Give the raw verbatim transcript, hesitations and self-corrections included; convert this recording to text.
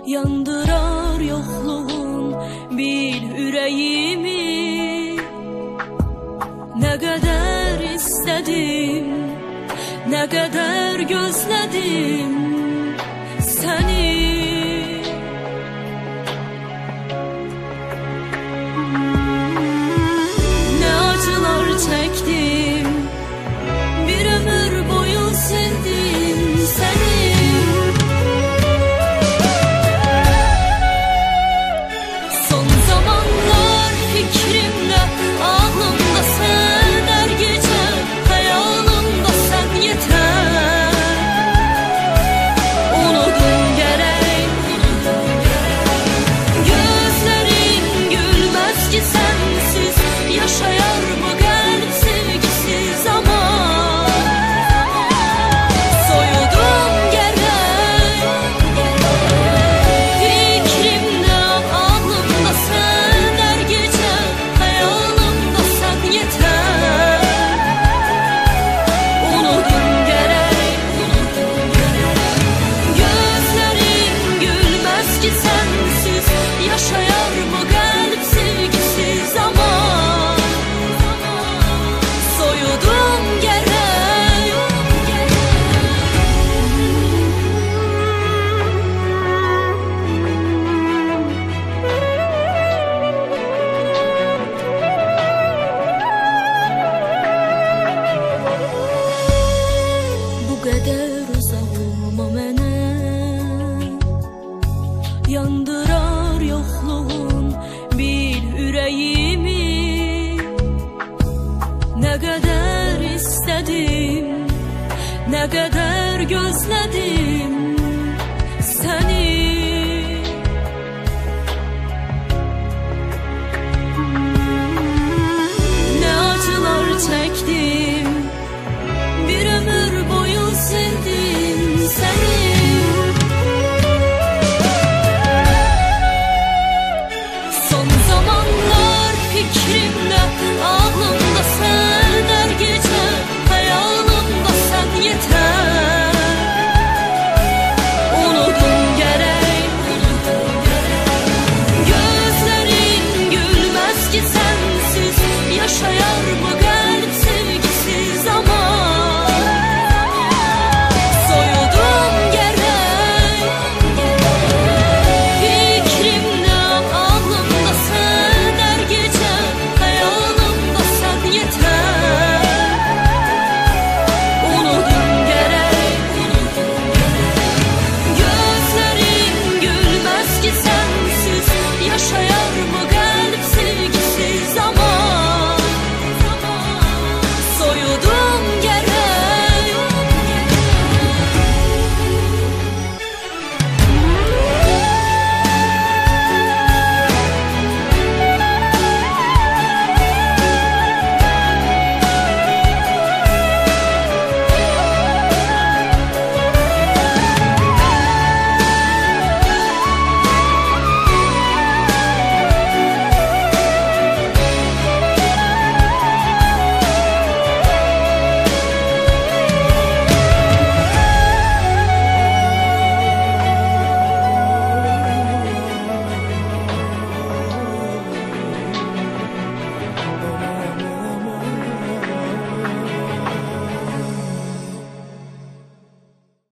Yandırar yokluğun bil ürəyimi. Nə qədər istədim, nə qədər gözlədim səni. Nə acılar çəkdim, bir ömür boyu sevdim səni. Fikrimdə, ağlımda sən hər gecə, xəyalımda sən yetər. Unudum gərək, gözlərim gülməz ki sənsiz, yaşayar bu qəlb sevgisiz ama. Soyudum gərək, fikrimdə, ağlımda sən hər gecə, xəyalımda sən yetər. Unudum gərək, gözlərim gülməz ki sənsiz, yaşayar bu qəlb sevgisiz ama. Soyudum gərək. Bu qədər uzaq olma mənə, yandırar yoxluğun bil ürəyimi. Nə qədər istədim, nə qədər gözlədim